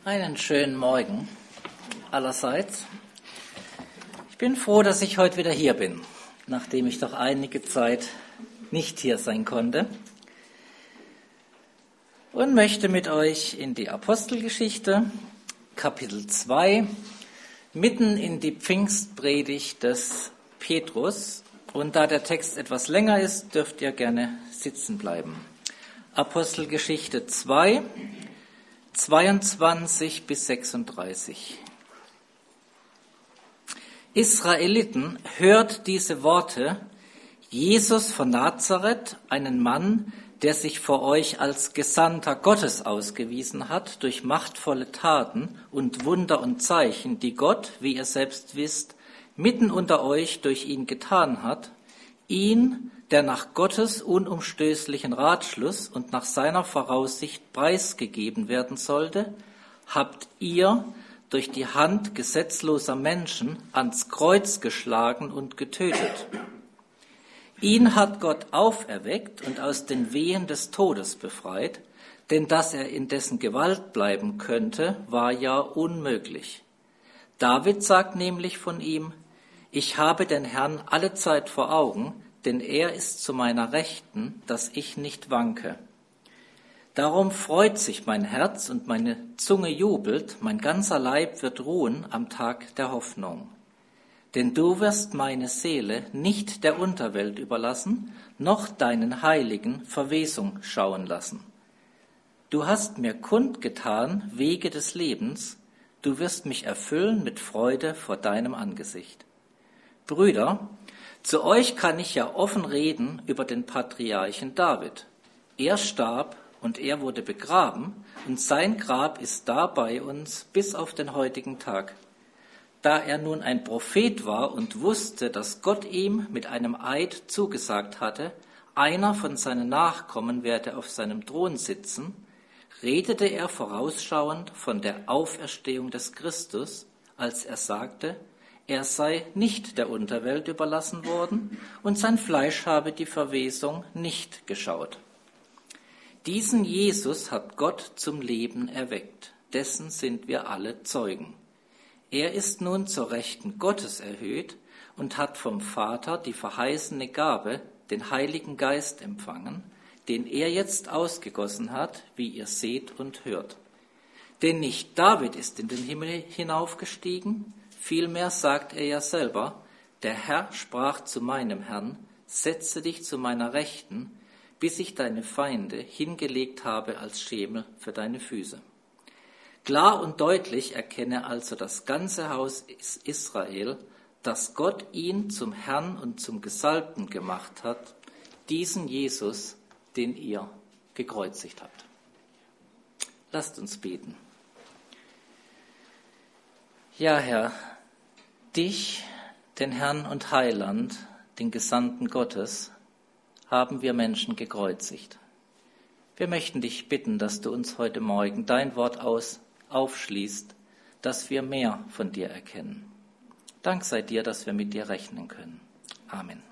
Einen schönen Morgen allerseits. Ich bin froh, dass ich heute wieder hier bin, nachdem ich doch einige Zeit nicht hier sein konnte, und möchte mit euch in die Apostelgeschichte, Kapitel 2, mitten in die Pfingstpredigt des Petrus. Und da der Text etwas länger ist, dürft ihr gerne sitzen bleiben. Apostelgeschichte 2, 22 bis 36. Israeliten, hört diese Worte: Jesus von Nazareth, einen Mann, der sich vor euch als Gesandter Gottes ausgewiesen hat, durch machtvolle Taten und Wunder und Zeichen, die Gott, wie ihr selbst wisst, mitten unter euch durch ihn getan hat, ihn, der nach Gottes unumstößlichen Ratschluss und nach seiner Voraussicht preisgegeben werden sollte, habt ihr durch die Hand gesetzloser Menschen ans Kreuz geschlagen und getötet. Ihn hat Gott auferweckt und aus den Wehen des Todes befreit, denn dass er in dessen Gewalt bleiben könnte, war ja unmöglich. David sagt nämlich von ihm: Ich habe den Herrn allezeit vor Augen, denn er ist zu meiner Rechten, dass ich nicht wanke. Darum freut sich mein Herz und meine Zunge jubelt, mein ganzer Leib wird ruhen am Tag der Hoffnung. Denn du wirst meine Seele nicht der Unterwelt überlassen, noch deinen Heiligen Verwesung schauen lassen. Du hast mir kundgetan Wege des Lebens, du wirst mich erfüllen mit Freude vor deinem Angesicht. Brüder, zu euch kann ich ja offen reden über den Patriarchen David. Er starb und er wurde begraben, und sein Grab ist da bei uns bis auf den heutigen Tag. Da er nun ein Prophet war und wusste, dass Gott ihm mit einem Eid zugesagt hatte, einer von seinen Nachkommen werde auf seinem Thron sitzen, redete er vorausschauend von der Auferstehung des Christus, als er sagte, er sei nicht der Unterwelt überlassen worden und sein Fleisch habe die Verwesung nicht geschaut. Diesen Jesus hat Gott zum Leben erweckt, dessen sind wir alle Zeugen. Er ist nun zur Rechten Gottes erhöht und hat vom Vater die verheißene Gabe, den Heiligen Geist, empfangen, den er jetzt ausgegossen hat, wie ihr seht und hört. Denn nicht David ist in den Himmel hinaufgestiegen, vielmehr sagt er ja selber, der Herr sprach zu meinem Herrn, setze dich zu meiner Rechten, bis ich deine Feinde hingelegt habe als Schemel für deine Füße. Klar und deutlich erkenne also das ganze Haus Israel, dass Gott ihn zum Herrn und zum Gesalbten gemacht hat, diesen Jesus, den ihr gekreuzigt habt. Lasst uns beten. Ja, Herr, dich, den Herrn und Heiland, den Gesandten Gottes, haben wir Menschen gekreuzigt. Wir möchten dich bitten, dass du uns heute Morgen dein Wort aufschließt, dass wir mehr von dir erkennen. Dank sei dir, dass wir mit dir rechnen können. Amen.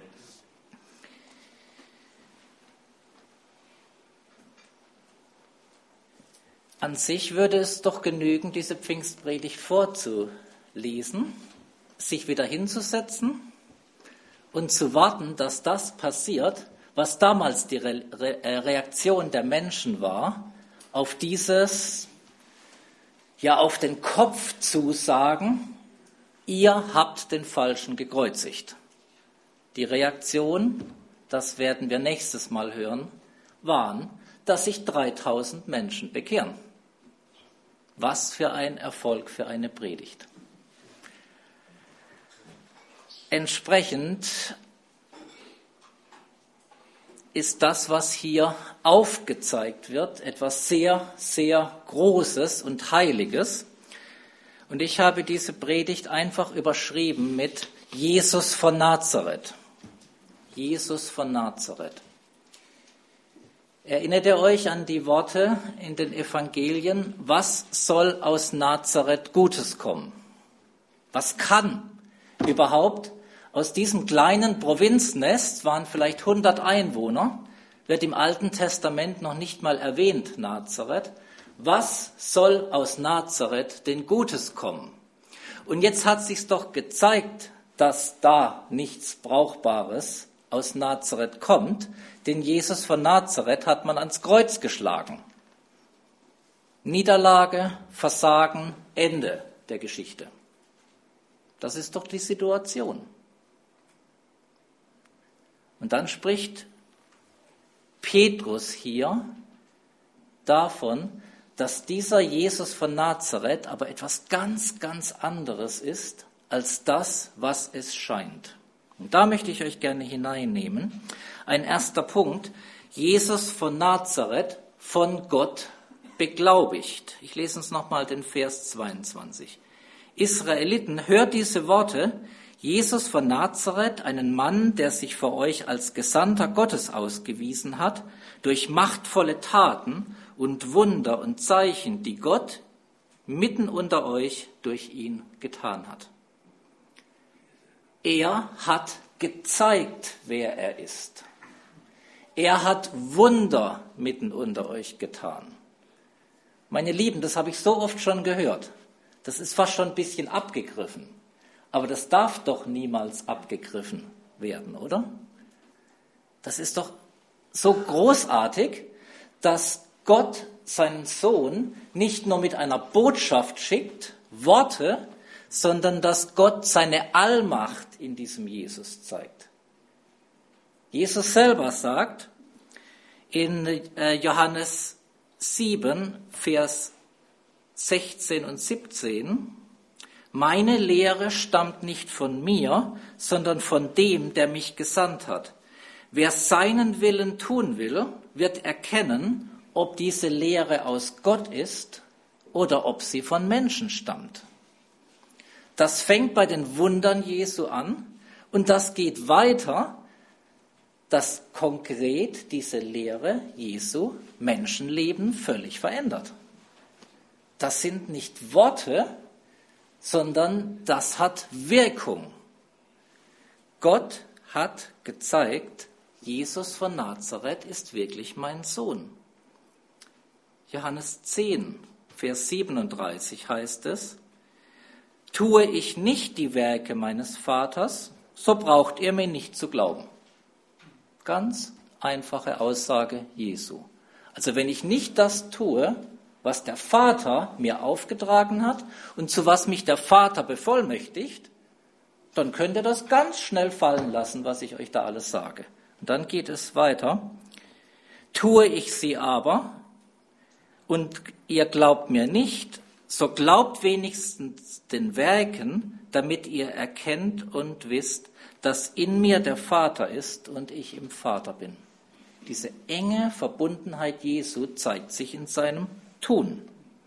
An sich würde es doch genügen, diese Pfingstpredigt vorzulesen, sich wieder hinzusetzen und zu warten, dass das passiert, was damals die Reaktion der Menschen war, auf dieses, ja auf den Kopf zu sagen, ihr habt den Falschen gekreuzigt. Die Reaktion, das werden wir nächstes Mal hören, waren, dass sich 3000 Menschen bekehren. Was für ein Erfolg für eine Predigt. Entsprechend ist das, was hier aufgezeigt wird, etwas sehr, sehr Großes und Heiliges. Und ich habe diese Predigt einfach überschrieben mit Jesus von Nazareth. Jesus von Nazareth. Erinnert ihr euch an die Worte in den Evangelien? Was soll aus Nazareth Gutes kommen? Was kann überhaupt aus diesem kleinen Provinznest, waren vielleicht 100 Einwohner, wird im Alten Testament noch nicht mal erwähnt, Nazareth. Was soll aus Nazareth denn Gutes kommen? Und jetzt hat sich's doch gezeigt, dass da nichts Brauchbares aus Nazareth kommt, denn Jesus von Nazareth hat man ans Kreuz geschlagen. Niederlage, Versagen, Ende der Geschichte. Das ist doch die Situation. Und dann spricht Petrus hier davon, dass dieser Jesus von Nazareth aber etwas ganz, ganz anderes ist als das, was es scheint. Und da möchte ich euch gerne hineinnehmen. Ein erster Punkt: Jesus von Nazareth, von Gott beglaubigt. Ich lese uns nochmal den Vers 22. Israeliten, hört diese Worte: Jesus von Nazareth, einen Mann, der sich vor euch als Gesandter Gottes ausgewiesen hat, durch machtvolle Taten und Wunder und Zeichen, die Gott mitten unter euch durch ihn getan hat. Er hat gezeigt, wer er ist. Er hat Wunder mitten unter euch getan. Meine Lieben, das habe ich so oft schon gehört. Das ist fast schon ein bisschen abgegriffen. Aber das darf doch niemals abgegriffen werden, oder? Das ist doch so großartig, dass Gott seinen Sohn nicht nur mit einer Botschaft schickt, Worte, sondern dass Gott seine Allmacht in diesem Jesus zeigt. Jesus selber sagt in Johannes 7, Vers 16 und 17, meine Lehre stammt nicht von mir, sondern von dem, der mich gesandt hat. Wer seinen Willen tun will, wird erkennen, ob diese Lehre aus Gott ist oder ob sie von Menschen stammt. Das fängt bei den Wundern Jesu an und das geht weiter, dass konkret diese Lehre Jesu Menschenleben völlig verändert. Das sind nicht Worte, sondern das hat Wirkung. Gott hat gezeigt, Jesus von Nazareth ist wirklich mein Sohn. Johannes 10, Vers 37 heißt es, tue ich nicht die Werke meines Vaters, so braucht ihr mir nicht zu glauben. Ganz einfache Aussage Jesu. Also wenn ich nicht das tue, was der Vater mir aufgetragen hat und zu was mich der Vater bevollmächtigt, dann könnt ihr das ganz schnell fallen lassen, was ich euch da alles sage. Und dann geht es weiter. Tue ich sie aber und ihr glaubt mir nicht, so glaubt wenigstens den Werken, damit ihr erkennt und wisst, dass in mir der Vater ist und ich im Vater bin. Diese enge Verbundenheit Jesu zeigt sich in seinem Tun.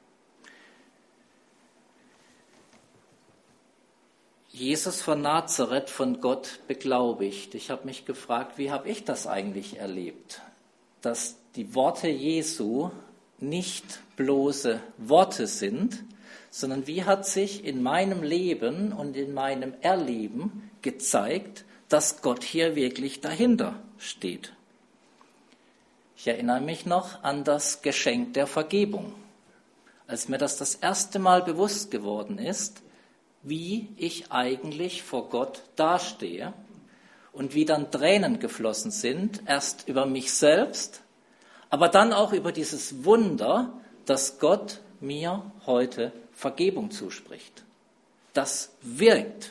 Jesus von Nazareth, von Gott beglaubigt. Ich habe mich gefragt, wie habe ich das eigentlich erlebt? Dass die Worte Jesu nicht bloße Worte sind, sondern wie hat sich in meinem Leben und in meinem Erleben gezeigt, dass Gott hier wirklich dahinter steht. Ich erinnere mich noch an das Geschenk der Vergebung, als mir das erste Mal bewusst geworden ist, wie ich eigentlich vor Gott dastehe und wie dann Tränen geflossen sind, erst über mich selbst, aber dann auch über dieses Wunder, dass Gott mir heute Vergebung zuspricht. Das wirkt.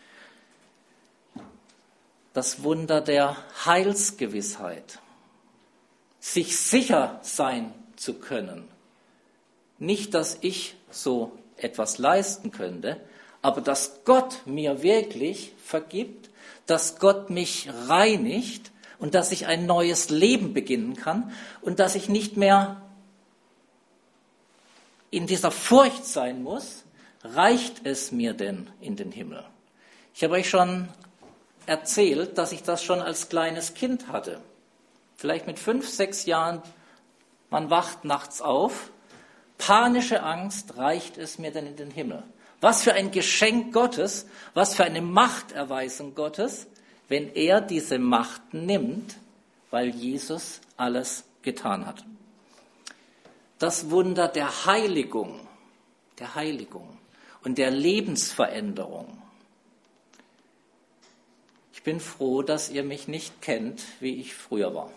Das Wunder der Heilsgewissheit. Sich sicher sein zu können. Nicht, dass ich so etwas leisten könnte, aber dass Gott mir wirklich vergibt, dass Gott mich reinigt und dass ich ein neues Leben beginnen kann und dass ich nicht mehr in dieser Furcht sein muss, reicht es mir denn in den Himmel? Ich habe euch schon erzählt, dass ich das schon als kleines Kind hatte. Vielleicht mit 5, 6 Jahren, man wacht nachts auf, panische Angst, reicht es mir denn in den Himmel? Was für ein Geschenk Gottes, was für eine Machterweisung Gottes, wenn er diese Macht nimmt, weil Jesus alles getan hat. das Wunder der Heiligung und der Lebensveränderung. Ich bin froh, dass ihr mich nicht kennt, wie ich früher war.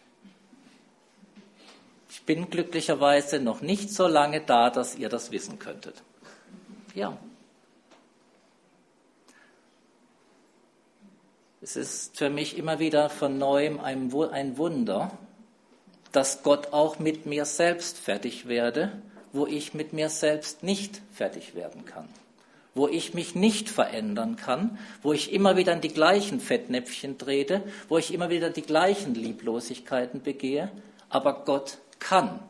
Ich bin glücklicherweise noch nicht so lange da, dass ihr das wissen könntet. Ja. Es ist für mich immer wieder von Neuem ein Wunder, dass Gott auch mit mir selbst fertig werde, wo ich mit mir selbst nicht fertig werden kann, wo ich mich nicht verändern kann, wo ich immer wieder in die gleichen Fettnäpfchen trete, wo ich immer wieder die gleichen Lieblosigkeiten begehe, aber Gott kann.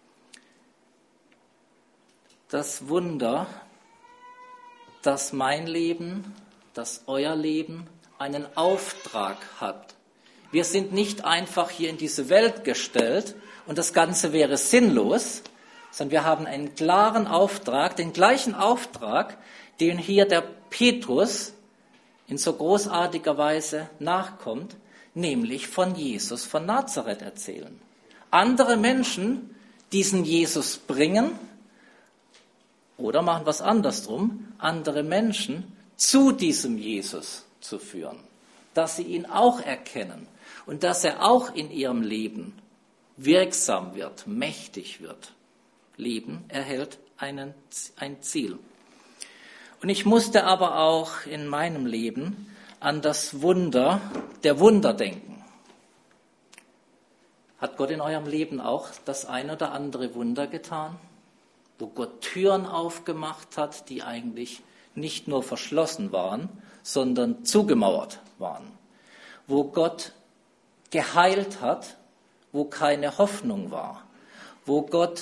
Das Wunder, dass mein Leben, dass euer Leben einen Auftrag hat. Wir sind nicht einfach hier in diese Welt gestellt und das Ganze wäre sinnlos, sondern wir haben einen klaren Auftrag, den gleichen Auftrag, den hier der Petrus in so großartiger Weise nachkommt, nämlich von Jesus von Nazareth erzählen. Andere Menschen diesen Jesus bringen oder machen wir es andersrum, andere Menschen zu diesem Jesus zu führen, dass sie ihn auch erkennen und dass er auch in ihrem Leben wirksam wird, mächtig wird. Leben erhält ein Ziel. Und ich musste aber auch in meinem Leben an das Wunder der Wunder denken. Hat Gott in eurem Leben auch das ein oder andere Wunder getan, wo Gott Türen aufgemacht hat, die eigentlich nicht nur verschlossen waren, sondern zugemauert waren, wo Gott geheilt hat, wo keine Hoffnung war, wo Gott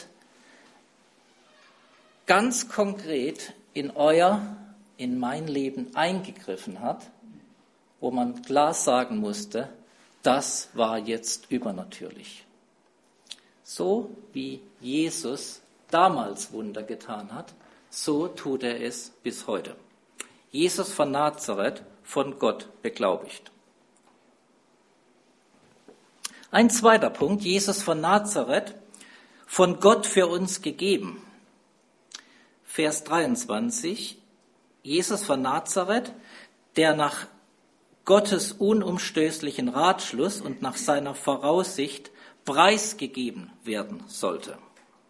ganz konkret in mein Leben eingegriffen hat, wo man klar sagen musste, das war jetzt übernatürlich. So wie Jesus damals Wunder getan hat, so tut er es bis heute. Jesus von Nazareth, von Gott beglaubigt. Ein zweiter Punkt, Jesus von Nazareth, von Gott für uns gegeben. Vers 23, Jesus von Nazareth, der nach Gottes unumstößlichen Ratschluss und nach seiner Voraussicht preisgegeben werden sollte.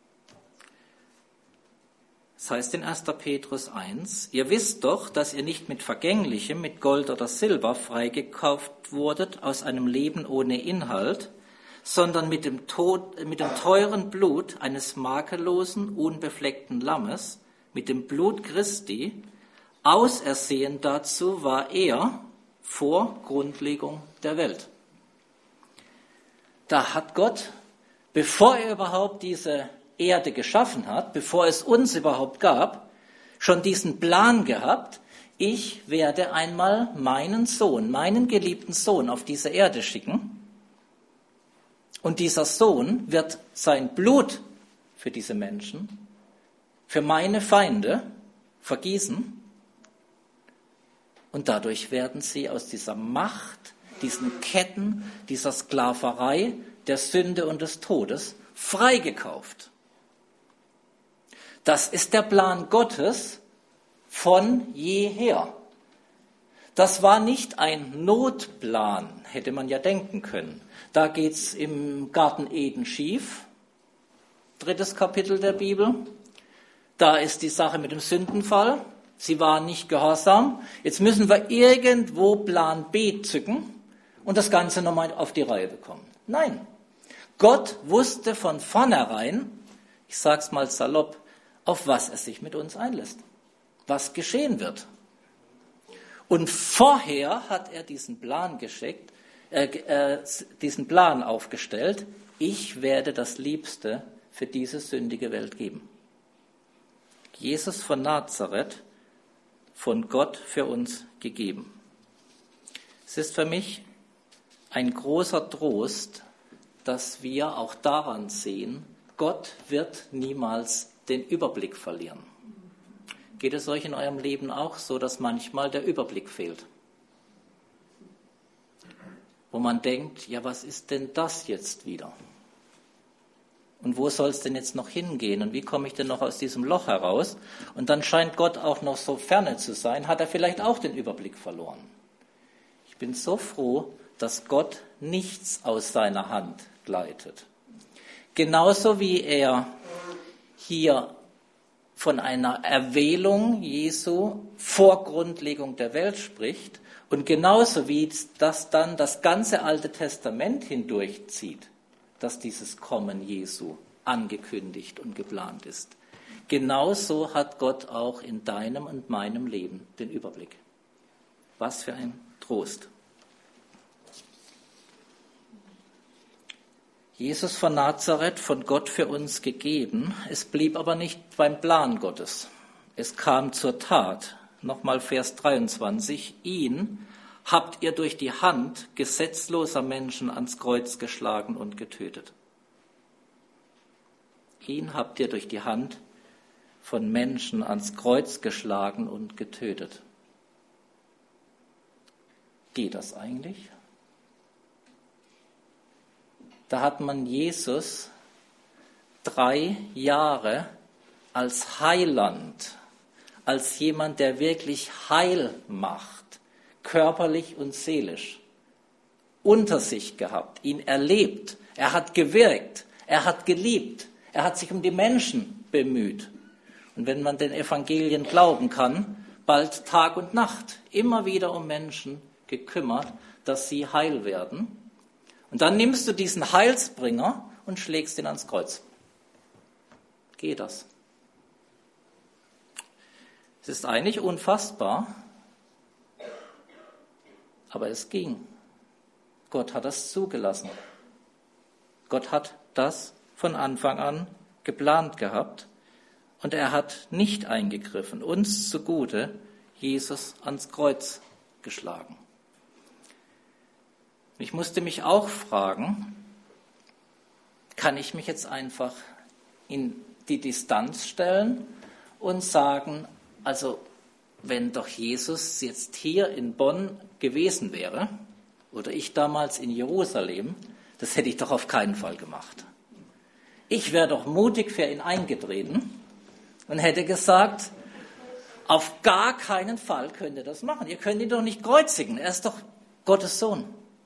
Das heißt in 1. Petrus 1, ihr wisst doch, dass ihr nicht mit Vergänglichem, mit Gold oder Silber freigekauft wurdet aus einem Leben ohne Inhalt, sondern mit dem teuren Blut eines makellosen, unbefleckten Lammes, mit dem Blut Christi. Ausersehen dazu war er vor Grundlegung der Welt. Da hat Gott, bevor er überhaupt diese Erde geschaffen hat, bevor es uns überhaupt gab, schon diesen Plan gehabt, ich werde einmal meinen Sohn, meinen geliebten Sohn auf diese Erde schicken und dieser Sohn wird sein Blut für diese Menschen, für meine Feinde vergießen und dadurch werden sie aus dieser Macht, diesen Ketten, dieser Sklaverei, der Sünde und des Todes freigekauft. Das ist der Plan Gottes von jeher. Das war nicht ein Notplan, hätte man ja denken können. Da geht's im Garten Eden schief, 3. Kapitel der Bibel. Da ist die Sache mit dem Sündenfall. Sie waren nicht gehorsam. Jetzt müssen wir irgendwo Plan B zücken und das Ganze nochmal auf die Reihe bekommen. Nein, Gott wusste von vornherein, ich sag's mal salopp, auf was er sich mit uns einlässt, was geschehen wird. Und vorher hat er diesen Plan aufgestellt, ich werde das Liebste für diese sündige Welt geben. Jesus von Nazareth, von Gott für uns gegeben. Es ist für mich ein großer Trost, dass wir auch daran sehen, Gott wird niemals den Überblick verlieren. Geht es euch in eurem Leben auch so, dass manchmal der Überblick fehlt? Wo man denkt, ja, was ist denn das jetzt wieder? Und wo soll es denn jetzt noch hingehen? Und wie komme ich denn noch aus diesem Loch heraus? Und dann scheint Gott auch noch so ferne zu sein, hat er vielleicht auch den Überblick verloren. Ich bin so froh, dass Gott nichts aus seiner Hand gleitet. Genauso wie er hier von einer Erwählung Jesu vor Grundlegung der Welt spricht und genauso wie das dann das ganze Alte Testament hindurchzieht, dass dieses Kommen Jesu angekündigt und geplant ist. Genauso hat Gott auch in deinem und meinem Leben den Überblick. Was für ein Trost. Jesus von Nazareth, von Gott für uns gegeben, es blieb aber nicht beim Plan Gottes. Es kam zur Tat. Nochmal Vers 23. Ihn habt ihr durch die Hand gesetzloser Menschen ans Kreuz geschlagen und getötet. Ihn habt ihr durch die Hand von Menschen ans Kreuz geschlagen und getötet. Geht das eigentlich? Da hat man Jesus 3 Jahre als Heiland, als jemand, der wirklich Heil macht, körperlich und seelisch, unter sich gehabt, ihn erlebt. Er hat gewirkt, er hat geliebt, er hat sich um die Menschen bemüht. Und wenn man den Evangelien glauben kann, bald Tag und Nacht, immer wieder um Menschen gekümmert, dass sie heil werden. Und dann nimmst du diesen Heilsbringer und schlägst ihn ans Kreuz. Geht das? Es ist eigentlich unfassbar, aber es ging. Gott hat das zugelassen. Gott hat das von Anfang an geplant gehabt und er hat nicht eingegriffen, uns zugute Jesus ans Kreuz geschlagen. Ich musste mich auch fragen, kann ich mich jetzt einfach in die Distanz stellen und sagen, also wenn doch Jesus jetzt hier in Bonn gewesen wäre oder ich damals in Jerusalem, das hätte ich doch auf keinen Fall gemacht. Ich wäre doch mutig für ihn eingetreten und hätte gesagt, auf gar keinen Fall könnt ihr das machen. Ihr könnt ihn doch nicht kreuzigen, er ist doch Gottes Sohn.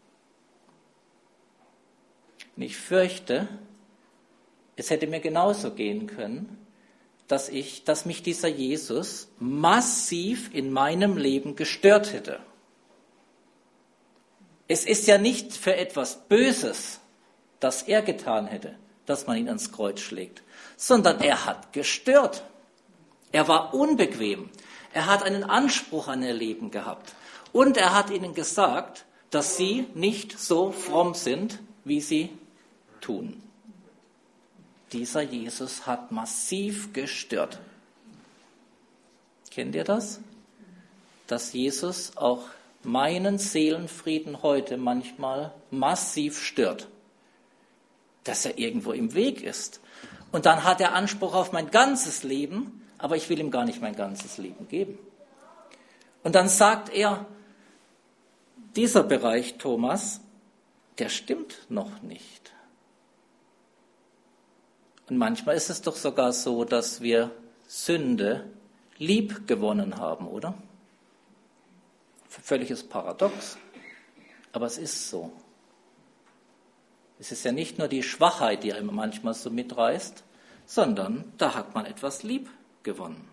Und ich fürchte, es hätte mir genauso gehen können, dass mich dieser Jesus massiv in meinem Leben gestört hätte. Es ist ja nicht für etwas Böses, das er getan hätte, dass man ihn ans Kreuz schlägt, sondern er hat gestört. Er war unbequem. Er hat einen Anspruch an ihr Leben gehabt. Und er hat ihnen gesagt, dass sie nicht so fromm sind, wie sie tun. Dieser Jesus hat massiv gestört. Kennt ihr das? Dass Jesus auch meinen Seelenfrieden heute manchmal massiv stört. Dass er irgendwo im Weg ist. Und dann hat er Anspruch auf mein ganzes Leben, aber ich will ihm gar nicht mein ganzes Leben geben. Und dann sagt er, dieser Bereich, Thomas, der stimmt noch nicht. Und manchmal ist es doch sogar so, dass wir Sünde lieb gewonnen haben, oder? Völliges Paradox. Aber es ist so. Es ist ja nicht nur die Schwachheit, die einem manchmal so mitreißt, sondern da hat man etwas lieb gewonnen.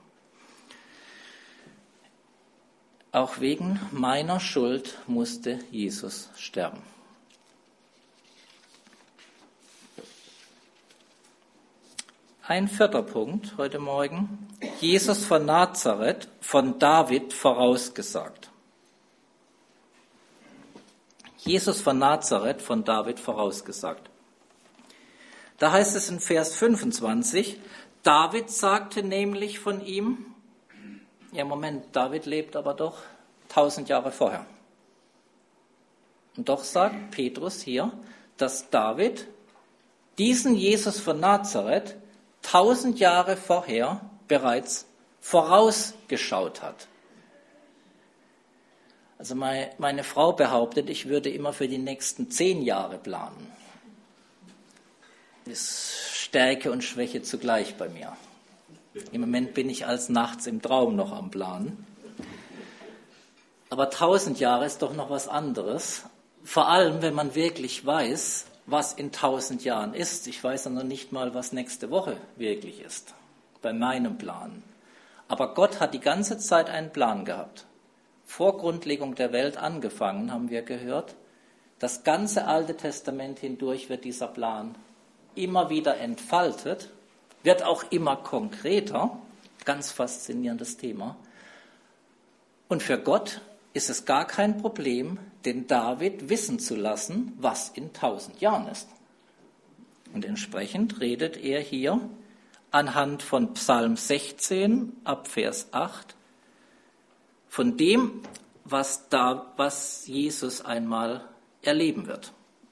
Auch wegen meiner Schuld musste Jesus sterben. Ein 4. Punkt heute Morgen. Jesus von Nazareth, von David vorausgesagt. Jesus von Nazareth, von David vorausgesagt. Da heißt es in Vers 25, David sagte nämlich von ihm, ja Moment, David lebt aber doch 1000 Jahre vorher. Und doch sagt Petrus hier, dass David diesen Jesus von Nazareth 1000 Jahre vorher bereits vorausgeschaut hat. Also meine Frau behauptet, ich würde immer für die nächsten 10 Jahre planen. Das Stärke und Schwäche zugleich bei mir. Im Moment bin ich als nachts im Traum noch am Planen. Aber 1000 Jahre ist doch noch was anderes. Vor allem, wenn man wirklich weiß, was in 1000 Jahren ist. Ich weiß ja noch nicht mal, was nächste Woche wirklich ist, bei meinem Plan. Aber Gott hat die ganze Zeit einen Plan gehabt. Vor Grundlegung der Welt angefangen, haben wir gehört. Das ganze Alte Testament hindurch wird dieser Plan immer wieder entfaltet, wird auch immer konkreter. Ganz faszinierendes Thema. Und für Gott ist es gar kein Problem, den David wissen zu lassen, was in 1000 Jahren ist. Und entsprechend redet er hier anhand von Psalm 16 ab Vers 8 von dem, was Jesus einmal erleben wird.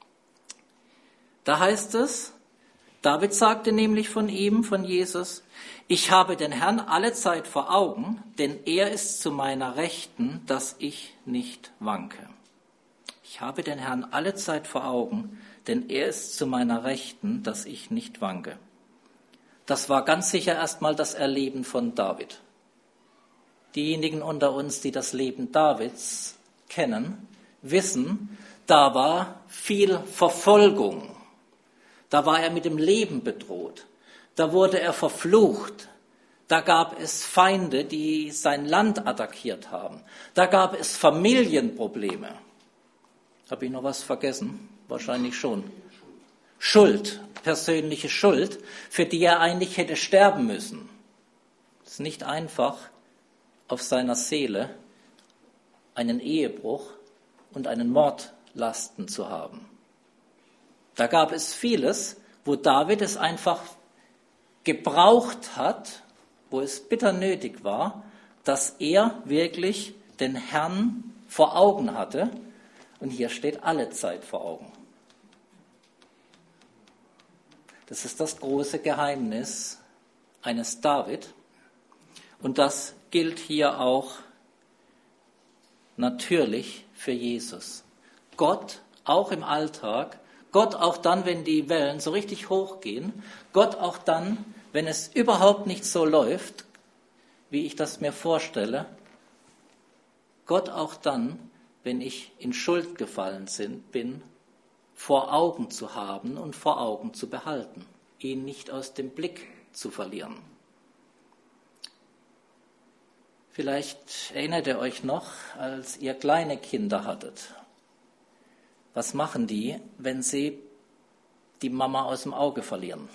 Da heißt es, David sagte nämlich von ihm, von Jesus, ich habe den Herrn allezeit vor Augen, denn er ist zu meiner Rechten, dass ich nicht wanke. Ich habe den Herrn allezeit vor Augen, denn er ist zu meiner Rechten, dass ich nicht wanke. Das war ganz sicher erstmal das Erleben von David. Diejenigen unter uns, die das Leben Davids kennen, wissen, da war viel Verfolgung. Da war er mit dem Leben bedroht. Da wurde er verflucht. Da gab es Feinde, die sein Land attackiert haben. Da gab es Familienprobleme. Habe ich noch was vergessen? Wahrscheinlich schon. Schuld, persönliche Schuld, für die er eigentlich hätte sterben müssen. Es ist nicht einfach, auf seiner Seele einen Ehebruch und einen Mord lasten zu haben. Da gab es vieles, wo David es einfach gebraucht hat, wo es bitter nötig war, dass er wirklich den Herrn vor Augen hatte. Und hier steht alle Zeit vor Augen. Das ist das große Geheimnis eines David. Und das gilt hier auch natürlich für Jesus. Gott, auch im Alltag, Gott auch dann, wenn die Wellen so richtig hochgehen, Gott auch dann, wenn es überhaupt nicht so läuft, wie ich das mir vorstelle, Gott auch dann, wenn ich in Schuld gefallen bin, vor Augen zu haben und vor Augen zu behalten, ihn nicht aus dem Blick zu verlieren. Vielleicht erinnert ihr euch noch, als ihr kleine Kinder hattet. Was machen die, wenn sie die Mama aus dem Auge verlieren?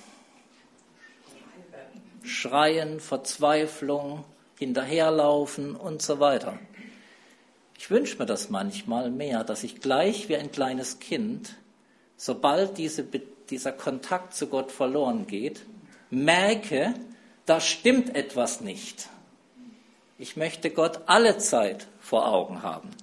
Schreien, Verzweiflung, hinterherlaufen und so weiter. Ich wünsche mir das manchmal mehr, dass ich gleich wie ein kleines Kind, sobald dieser Kontakt zu Gott verloren geht, merke, da stimmt etwas nicht. Ich möchte Gott alle Zeit vor Augen haben.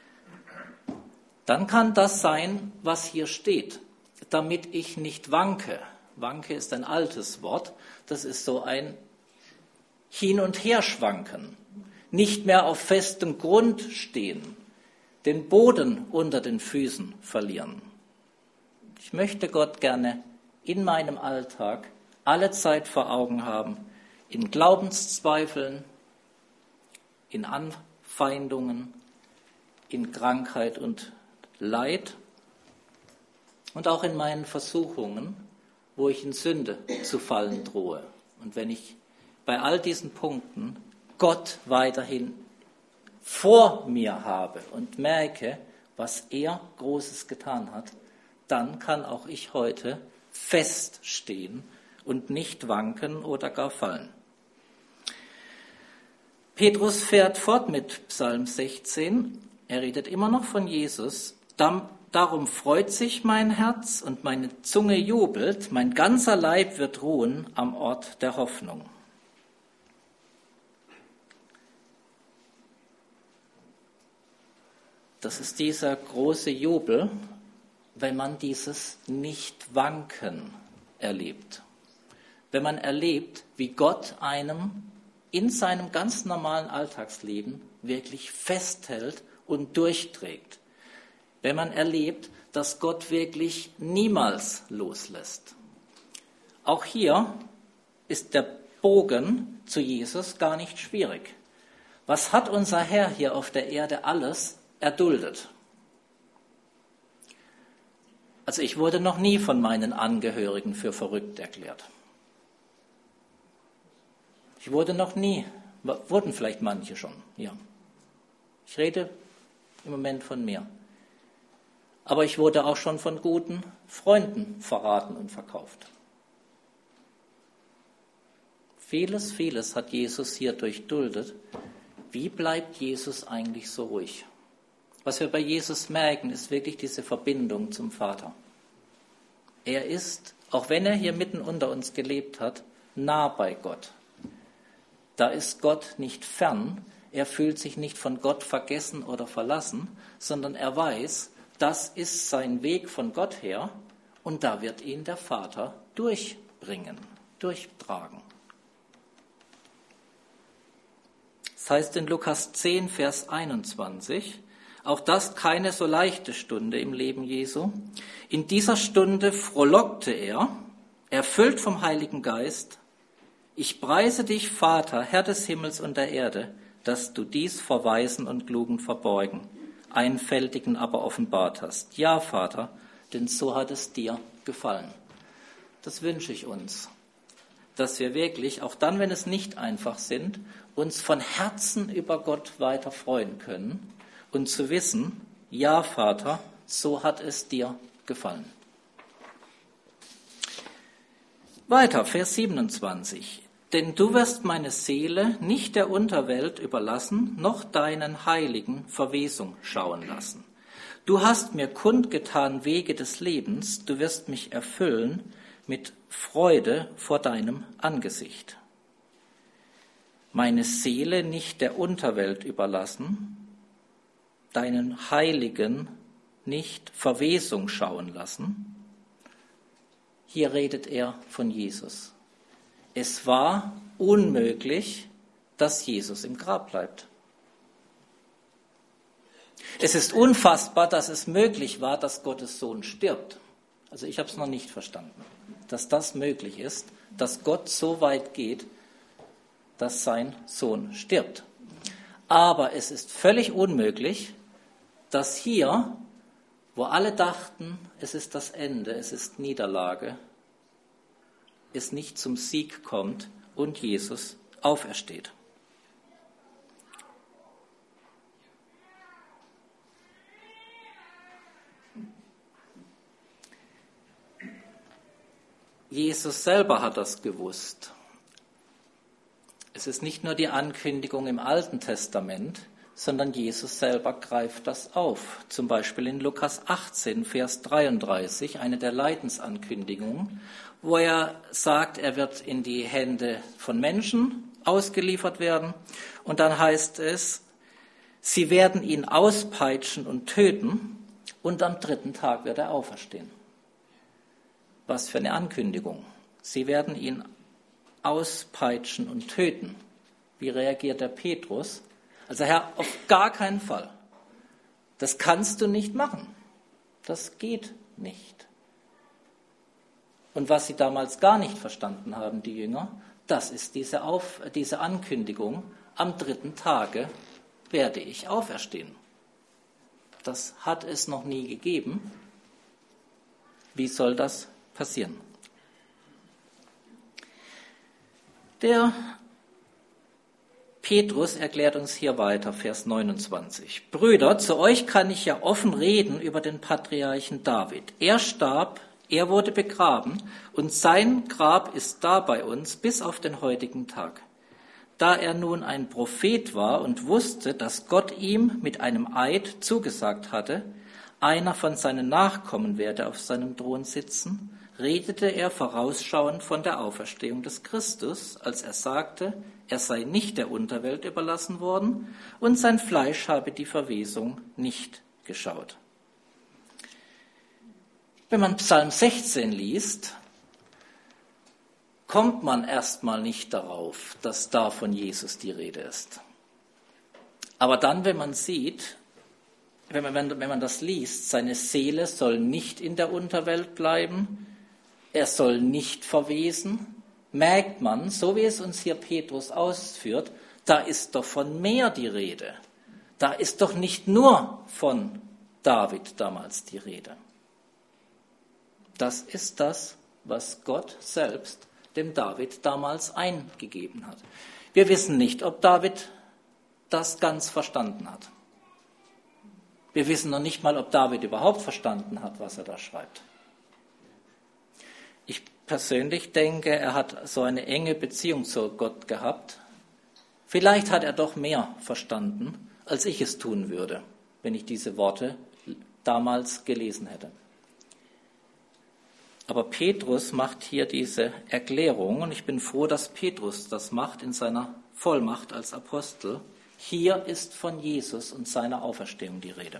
Dann kann das sein, was hier steht, damit ich nicht wanke. Wanke ist ein altes Wort, das ist so ein Hin- und Herschwanken. Nicht mehr auf festem Grund stehen, den Boden unter den Füßen verlieren. Ich möchte Gott gerne in meinem Alltag alle Zeit vor Augen haben, in Glaubenszweifeln, in Anfeindungen, in Krankheit und Leid und auch in meinen Versuchungen, wo ich in Sünde zu fallen drohe. Und wenn ich bei all diesen Punkten Gott weiterhin vor mir habe und merke, was er Großes getan hat, dann kann auch ich heute feststehen und nicht wanken oder gar fallen. Petrus fährt fort mit Psalm 16. Er redet immer noch von Jesus. Darum freut sich mein Herz und meine Zunge jubelt, mein ganzer Leib wird ruhen am Ort der Hoffnung. Das ist dieser große Jubel, wenn man dieses Nicht-Wanken erlebt. Wenn man erlebt, wie Gott einem in seinem ganz normalen Alltagsleben wirklich festhält und durchträgt. Wenn man erlebt, dass Gott wirklich niemals loslässt. Auch hier ist der Bogen zu Jesus gar nicht schwierig. Was hat unser Herr hier auf der Erde alles erduldet? Also ich wurde noch nie von meinen Angehörigen für verrückt erklärt. Ich wurde noch nie, wurden vielleicht manche schon, ja. Ich rede im Moment von mir. Aber ich wurde auch schon von guten Freunden verraten und verkauft. Vieles hat Jesus hier durchduldet. Wie bleibt Jesus eigentlich so ruhig? Was wir bei Jesus merken, ist wirklich diese Verbindung zum Vater. Er ist, auch wenn er hier mitten unter uns gelebt hat, nah bei Gott. Da ist Gott nicht fern, er fühlt sich nicht von Gott vergessen oder verlassen, sondern er weiß, das ist sein Weg von Gott her und da wird ihn der Vater durchbringen, durchtragen. Das heißt in Lukas 10, Vers 21, auch das keine so leichte Stunde im Leben Jesu. In dieser Stunde frohlockte er, erfüllt vom Heiligen Geist: Ich preise dich, Vater, Herr des Himmels und der Erde, dass du dies vor Weisen und Klugen verborgen, Einfältigen aber offenbart hast. Ja, Vater, denn so hat es dir gefallen. Das wünsche ich uns, dass wir wirklich, auch dann, wenn es nicht einfach sind, uns von Herzen über Gott weiter freuen können und zu wissen, ja, Vater, so hat es dir gefallen. Weiter, Vers 27. Denn du wirst meine Seele nicht der Unterwelt überlassen, noch deinen Heiligen Verwesung schauen lassen. Du hast mir kundgetan Wege des Lebens, du wirst mich erfüllen mit Freude vor deinem Angesicht. Meine Seele nicht der Unterwelt überlassen, deinen Heiligen nicht Verwesung schauen lassen. Hier redet er von Jesus. Es war unmöglich, dass Jesus im Grab bleibt. Es ist unfassbar, dass es möglich war, dass Gottes Sohn stirbt. Also ich habe es noch nicht verstanden, dass das möglich ist, dass Gott so weit geht, dass sein Sohn stirbt. Aber es ist völlig unmöglich, dass hier, wo alle dachten, es ist das Ende, es ist Niederlage, es nicht zum Sieg kommt und Jesus aufersteht. Jesus selber hat das gewusst. Es ist nicht nur die Ankündigung im Alten Testament, sondern Jesus selber greift das auf. Zum Beispiel in Lukas 18, Vers 33, eine der Leidensankündigungen, wo er sagt, er wird in die Hände von Menschen ausgeliefert werden. Und dann heißt es, sie werden ihn auspeitschen und töten und am 3. Tag wird er auferstehen. Was für eine Ankündigung. Sie werden ihn auspeitschen und töten. Wie reagiert der Petrus? Also Herr, auf gar keinen Fall. Das kannst du nicht machen. Das geht nicht. Und was sie damals gar nicht verstanden haben, die Jünger, das ist diese Ankündigung, am 3. Tage werde ich auferstehen. Das hat es noch nie gegeben. Wie soll das passieren? Der Petrus erklärt uns hier weiter, Vers 29. Brüder, zu euch kann ich ja offen reden über den Patriarchen David. Er starb, er wurde begraben und sein Grab ist da bei uns bis auf den heutigen Tag. Da er nun ein Prophet war und wusste, dass Gott ihm mit einem Eid zugesagt hatte, einer von seinen Nachkommen werde auf seinem Thron sitzen, redete er vorausschauend von der Auferstehung des Christus, als er sagte, er sei nicht der Unterwelt überlassen worden und sein Fleisch habe die Verwesung nicht geschaut. Wenn man Psalm 16 liest, kommt man erstmal nicht darauf, dass da von Jesus die Rede ist. Aber dann, wenn man sieht, wenn man das liest, seine Seele soll nicht in der Unterwelt bleiben, er soll nicht verwesen, merkt man, so wie es uns hier Petrus ausführt, da ist doch von mehr die Rede. Da ist doch nicht nur von David damals die Rede. Das ist das, was Gott selbst dem David damals eingegeben hat. Wir wissen nicht, ob David das ganz verstanden hat. Wir wissen noch nicht mal, ob David überhaupt verstanden hat, was er da schreibt. Ich persönlich denke, er hat so eine enge Beziehung zu Gott gehabt. Vielleicht hat er doch mehr verstanden, als ich es tun würde, wenn ich diese Worte damals gelesen hätte. Aber Petrus macht hier diese Erklärung und ich bin froh, dass Petrus das macht in seiner Vollmacht als Apostel. Hier ist von Jesus und seiner Auferstehung die Rede.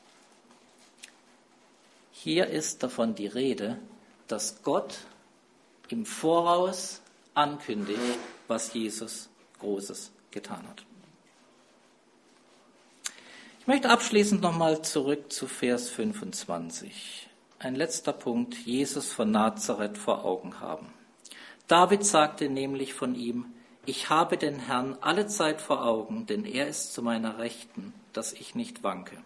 Hier ist davon die Rede, dass Gott im Voraus ankündigt, was Jesus Großes getan hat. Ich möchte abschließend nochmal zurück zu Vers 25. Ein letzter Punkt, Jesus von Nazareth vor Augen haben. David sagte nämlich von ihm, ich habe den Herrn alle Zeit vor Augen, denn er ist zu meiner Rechten, dass ich nicht wanke.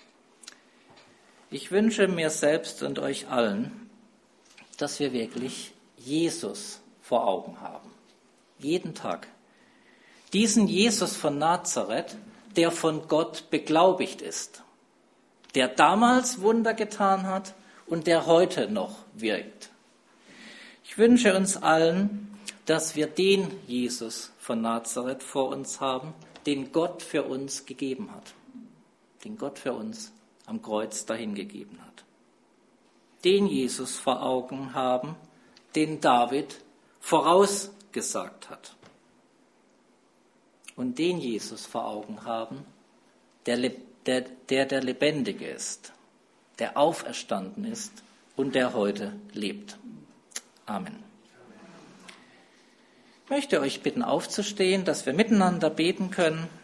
Ich wünsche mir selbst und euch allen, dass wir wirklich Jesus vor Augen haben. Jeden Tag. Diesen Jesus von Nazareth, der von Gott beglaubigt ist, der damals Wunder getan hat und der heute noch wirkt. Ich wünsche uns allen, dass wir den Jesus von Nazareth vor uns haben, den Gott für uns gegeben hat, den Gott für uns am Kreuz dahingegeben hat. Den Jesus vor Augen haben, den David vorausgesagt hat. Und den Jesus vor Augen haben, der Lebendige ist, der auferstanden ist und der heute lebt. Amen. Ich möchte euch bitten, aufzustehen, dass wir miteinander beten können.